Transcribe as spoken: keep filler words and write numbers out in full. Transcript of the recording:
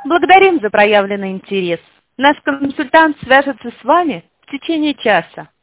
Благодарим за проявленный интерес. Наш консультант свяжется с вами в течение часа.